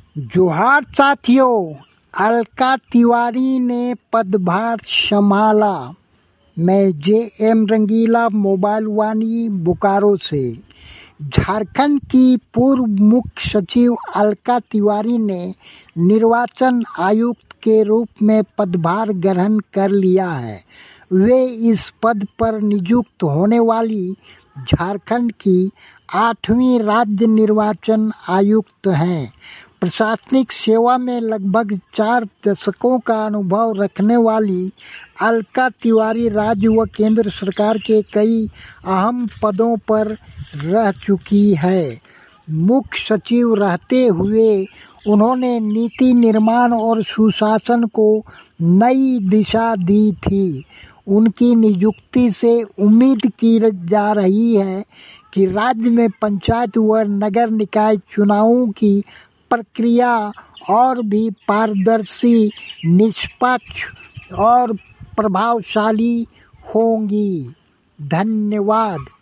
जोहार साथियों, अलका तिवारी ने पदभार संभाला। मैं जे.एम. रंगीला, मोबाइल वाणी, बोकारो से। झारखंड की पूर्व मुख्य सचिव अलका तिवारी ने निर्वाचन आयुक्त के रूप में पदभार ग्रहण कर लिया है। वे इस पद पर नियुक्त होने वाली झारखंड की 8वीं राज्य निर्वाचन आयुक्त हैं। प्रशासनिक सेवा में लगभग 4 दशकों का अनुभव रखने वाली अलका तिवारी राज्य व केंद्र सरकार के कई अहम पदों पर रह चुकी है। मुख्य सचिव रहते हुए उन्होंने नीति निर्माण और सुशासन को नई दिशा दी थी। उनकी नियुक्ति से उम्मीद की जा रही है कि राज्य में पंचायत व नगर निकाय चुनावों की प्रक्रिया और भी पारदर्शी, निष्पक्ष और प्रभावशाली होंगी। धन्यवाद।